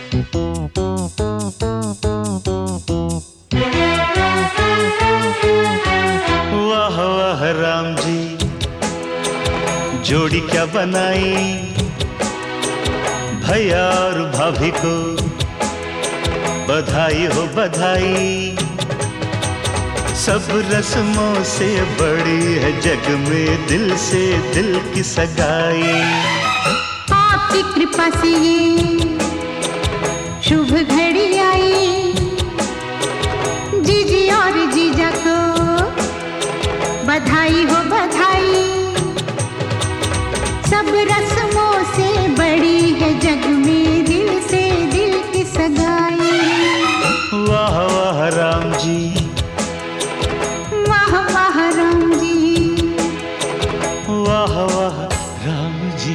वाह वाह राम जी, जोड़ी क्या बनाई, भैया और भाभी को बधाई हो बधाई। सब रस्मों से बड़ी है जग में दिल से दिल की सगाई। आपकी कृपा से ये शुभ घड़ी आई, जीजी और जीजा को बधाई हो बधाई। सब रस्मों से बड़ी है जग में दिल से दिल की सगाई। वाह वाह राम जी, वाह वाह राम जी, वाह वाह राम जी।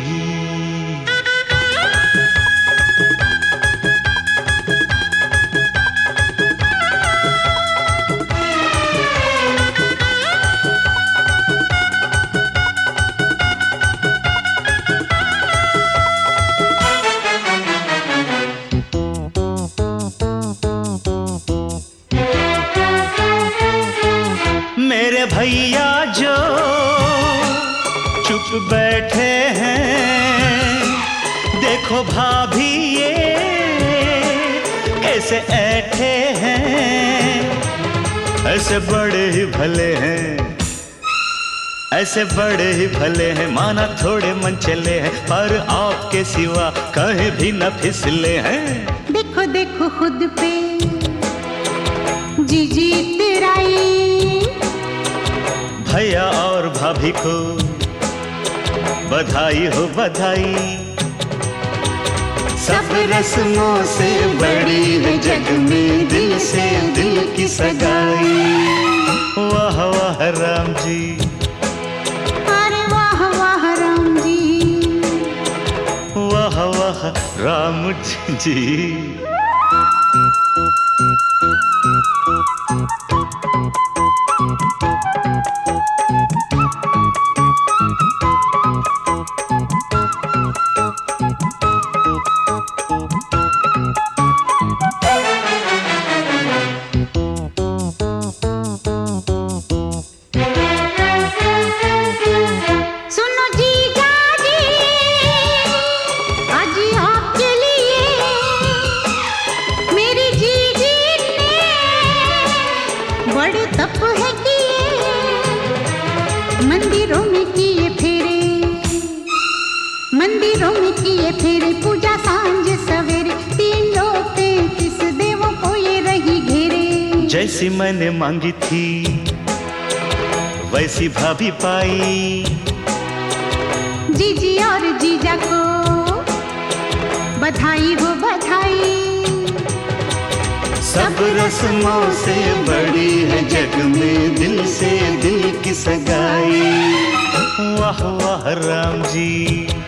मेरे भैया जो चुप बैठे हैं, देखो भाभी ये कैसे ऐठे हैं। ऐसे बड़े ही भले हैं, ऐसे बड़े ही भले हैं, माना थोड़े मन चले हैं, पर आपके सिवा कहीं भी न फिसले हैं। देखो देखो खुद पे जीजी तेराई, भैया और भाभी को बधाई हो बधाई। सब रस्मों से बड़ी है जग में दिल से दिल की सगाई। वाह वाह राम जी, अरे वाह वाह राम जी, वाह वाह राम जी। सुनो जीजा जी, आज आपके लिए मेरी जीजी ने बड़े तप है किए, मंदिरों में किए फेरे, मंदिरों में किए फेरे, पूजा सांझ सवेरे, 3 लोग 33 देवों को ये रही घेरे। जैसी मैंने मांगी थी वैसी भाभी पाई, जीजी और जीजा को बधाई हो बधाई। सब रस्मों से बड़ी है जग में दिल से दिल की सगाई। वाह वाह राम जी,